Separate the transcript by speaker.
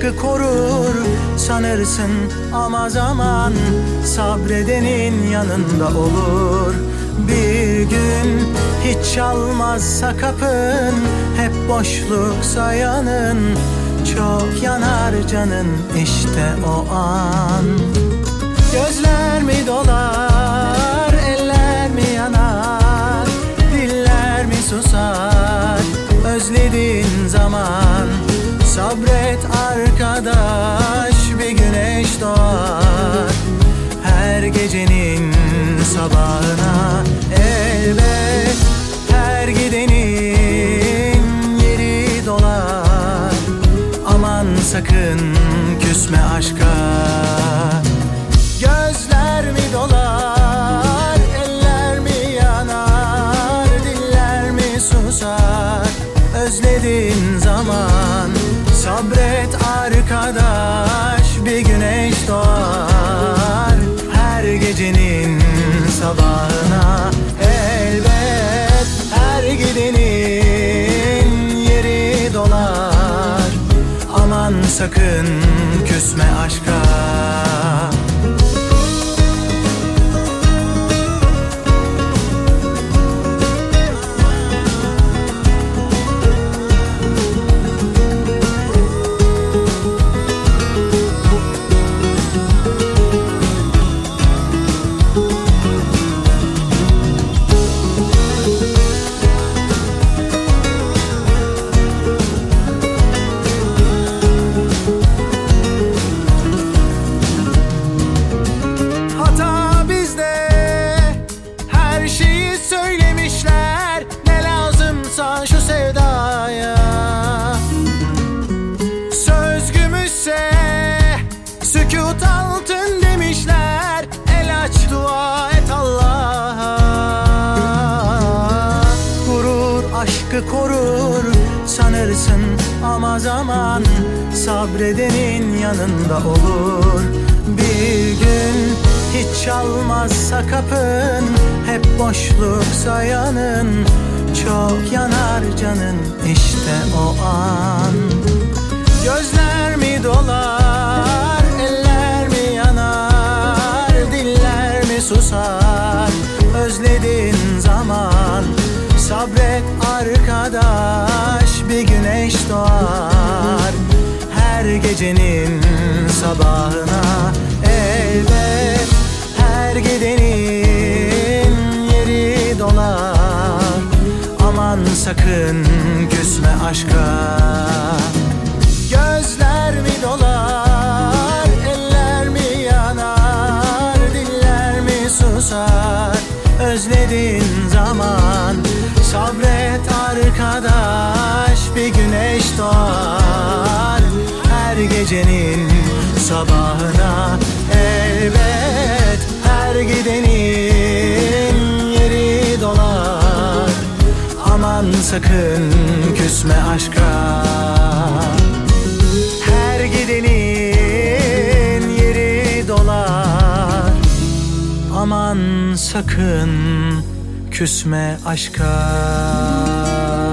Speaker 1: aşkı korur sanırsın ama zaman sabredenin yanında olur. Bir gün hiç çalmazsa kapın, hep boşluksa yanın, çok yanar canın işte o an. Gözler mi dolar, eller mi yanar, diller mi susar özlediğin zaman? Sabret arkadaş, bir güneş doğar her gecenin sabahına. Elbet her gidenin yeri dolar, aman sakın küsme aşka. Gözler mi dolar, eller mi yanar, diller mi susar özlediğin zaman? Sabret arkadaş, bir güneş doğar her gecenin sabahına. Elbet her gidenin yeri dolar, aman sakın küsme aşka. Şu sevdaya söz gümüşse sükût altın demişler. El aç dua et Allah'a. Gurur aşkı korur sanırsın ama zaman sabredenin yanında olur. Bir gün hiç çalmazsa kapın, hep boşluksa yanın, çok yanar canın işte o an. Gözler mi dolar, eller mi yanar, diller mi susar özlediğin zaman? Sabret arkadaş, bir güneş doğar her gecenin sabahına. Elbet her gidenin yeri dolar, aman sakın küsme aşka. Gözler mi dolar, eller mi yanar, diller mi susar özlediğin zaman? Sabret arkadaş, bir güneş doğar her gecenin sabahına. Elbet her gidenin yeri dolar, aman sakın küsme aşka. Her gidenin yeri dolar, aman sakın küsme aşka.